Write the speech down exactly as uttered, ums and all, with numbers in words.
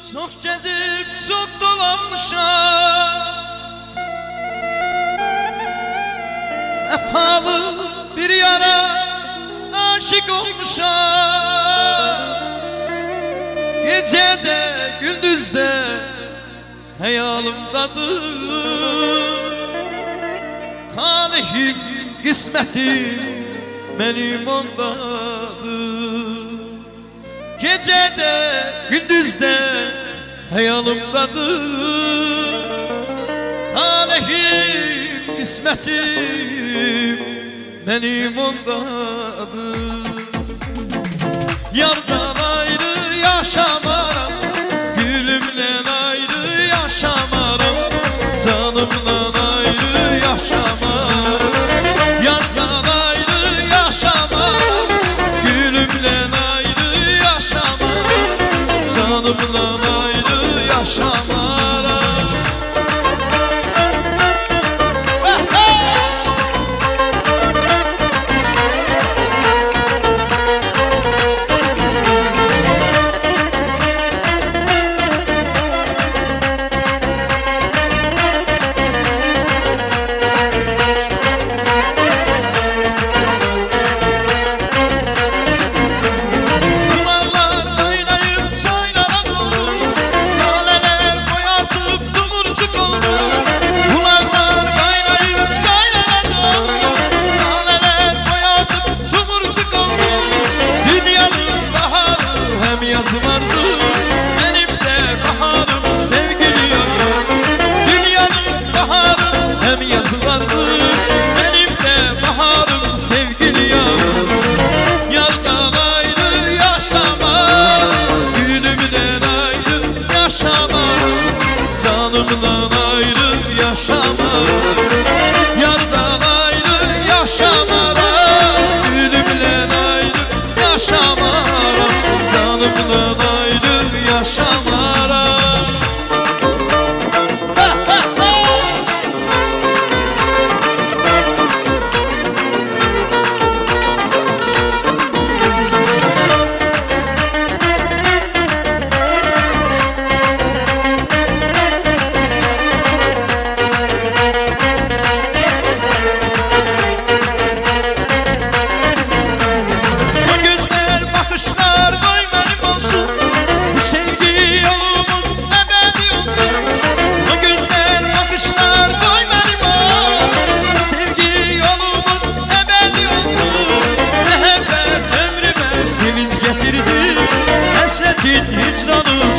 Çok gezip çok dolanmışam, vefalı bir yana aşık olmuşam. Gecede gündüzde hayalımdadır, talihin kısmeti benim ondadır. Gecede gündüzde hayalımdadır, talihim kısmetim benim ondadır. Yardan ayrı yaşamaram, gülümle ayrı yaşamaram, canımla ayrı yaşamaram. Yardan ayrı yaşamaram, gülümle ayrı yaşamaram, canımla ayrı yaşamaram. Benim de baharım sevgili yavrum. Yardan ayrı yaşamam, gülümden ayrı yaşamam, canımdan ayrı yaşamam. Yardan ayrı yaşamam, gülümden ayrı yaşamam, canımdan ayrı yaşamam. Hicranı